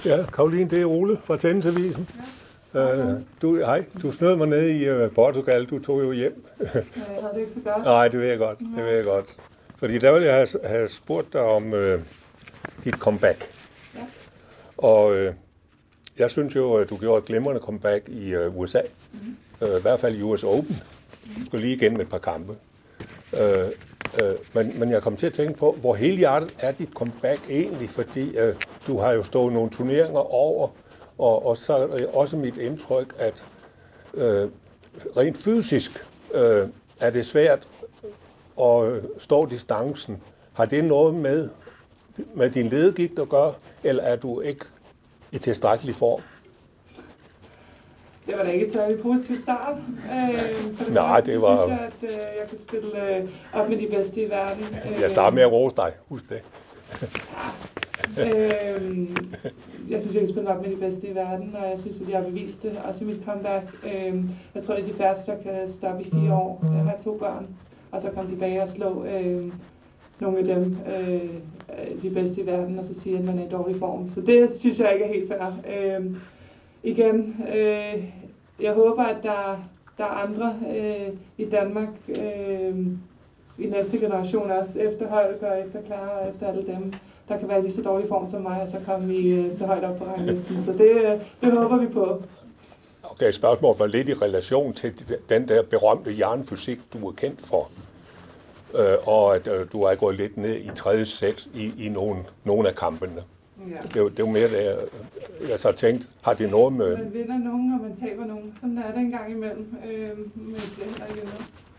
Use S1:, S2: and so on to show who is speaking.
S1: Ja, Karoline, det er Ole fra Tennisavisen. Du snød mig ned i Portugal, du tog jo hjem.
S2: Jeg havde det ikke så godt.
S1: Nej, det ved jeg godt, det ved jeg godt. Fordi der ville jeg have spurgt dig om dit comeback.
S2: Ja.
S1: Og jeg synes jo, at du gjorde et glimrende comeback i USA. I hvert fald i US Open. Du skulle lige igen med et par kampe. Men jeg kom til at tænke på, hvor helhjertet er dit comeback egentlig, fordi du har jo stået nogle turneringer over, og så er det også mit indtryk, at rent fysisk er det svært at stå distancen. Har det noget med din ledegigt at gøre, eller er du ikke i tilstrækkelig form?
S2: Det var da ikke et særligt positivt start.
S1: Nej, det var...
S2: synes jeg, at jeg kunne spille op med de bedste i verden.
S1: Jeg starter med at rose dig, husk det.
S2: Jeg synes, jeg kan spille op med de bedste i verden, og jeg synes, at jeg har bevist det, også i mit comeback. Jeg tror, det er de færreste, der kan stoppe i 4 år. Jeg har 2 børn, og så komme tilbage og slå nogle af dem, de bedste i verden, og så sige, at man er i dårlig form. Så det synes jeg ikke er helt fair. Igen, jeg håber, at der er andre i Danmark i næste generation også, efter Holger og efter Clara og efter alle dem, der kan være lige så dårlig form som mig, og så komme i så højt op på ranglisten. Så det håber vi på.
S1: Okay, spørgsmålet var lidt i relation til den der berømte jernfysik, du er kendt for. Og at du er gået lidt ned i 3. sæt i nogle af kampene. Ja. Det var mere det, jeg så tænkte, har det noget med...
S2: Man vinder nogen, og man taber nogen. Sådan er det en gang imellem. Men det er ikke noget.